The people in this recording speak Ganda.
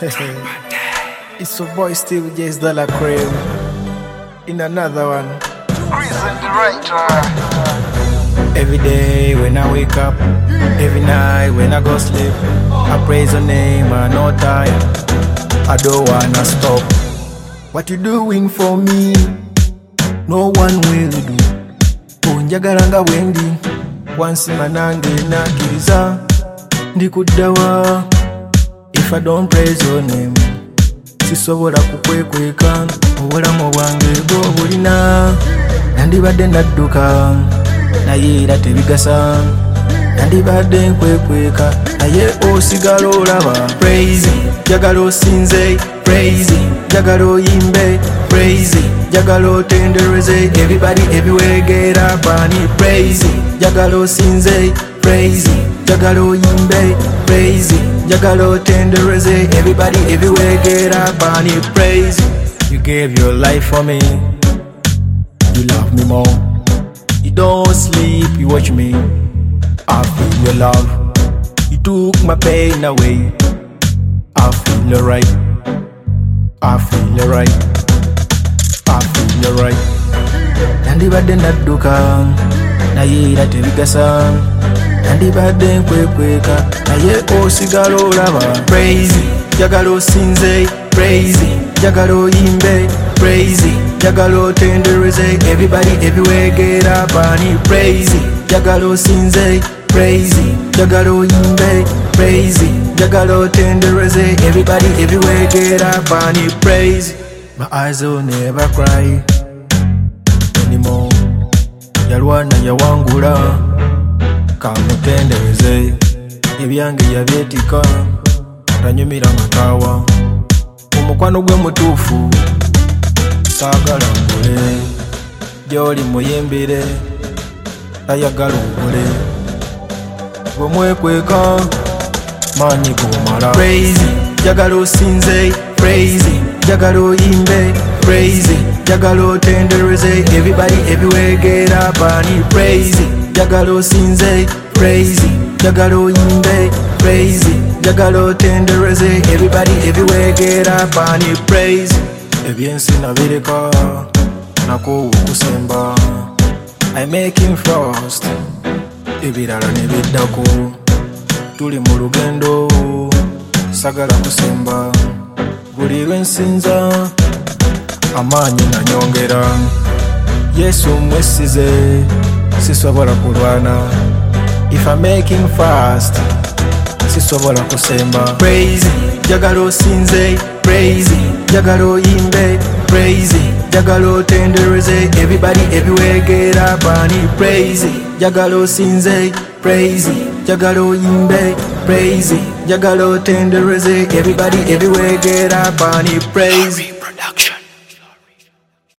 It's your boy Steve J's Dollar Crave in another one. Reason the right. Every day when I wake up, every night when I go sleep, I praise your name and no time. I don't wanna stop. What you doing for me? No one will do. Unjagaranga wendi, once manange nakiriza, ndikuddawa. If I don't praise your name, sisobola kukwekweka, obulamu bwange bwo bulina. Nandibadde nadduka, naye era tebigasa. Nandibadde nkwekweka, naye osigala olaba. Praise, njagala osinze. Praise, njagala oyimbe. Praise, njagala otendereze. Everybody everywhere get up and praise, njagala osinze. Praise, njagala oyimbe. Praise, njagala otendereze. Everybody everywhere get up and praise. You gave your life for me, you love me more. You don't sleep, you watch me. I feel your love. You took my pain away. I feel alright. I feel alright. I feel alright. Nandibadde nadduka, naye era tebigasa. Nandibadde nkwekweka, naye osigala olaba. Praise, njagala osinze. Praise, njagala oyimbe. Praise, njagala otendereze. Everybody everywhere get up and praise, njagala osinze. Praise, njagala oyimbe. Praise, njagala otendereze. Everybody everywhere get up and praise. My eyes will never cry anymore. Yalwana yawangula, kamutendereze. Ebyange yabyetika, tanyumira makawa. Omukwano gwe mutuufu, saagala ngule. Gy'oli muyimbire, tayagala ngule. Gwe mwekweka, maanyi g'omala. Praise, njagala osinze. Praise, njagala oyimbe. Praise, njagala otendereze. Everybody everywhere get up and praise, njagala osinze. Praise, njagala oyimbe. Praise, njagala otendereze. Everybody everywhere get up and praise. Ebyensi nabireka, nakoowa okusemba. I make him first, ebirala ne biddako. Tuli mu lugendo, sagala kusemba. Buli lwe nsinza, amaanyi nanyongera. Yesu mwesize, sisobola kulwana. If I make him fast, sisobola kusemba. Praise, njagala osinze. Praise, njagala oyimbe. Praise, njagala otendereze. Everybody everywhere get up and praise, njagala osinze. Praise, njagala oyimbe. Praise, njagala otendereze. Everybody everywhere get up and praise. Production.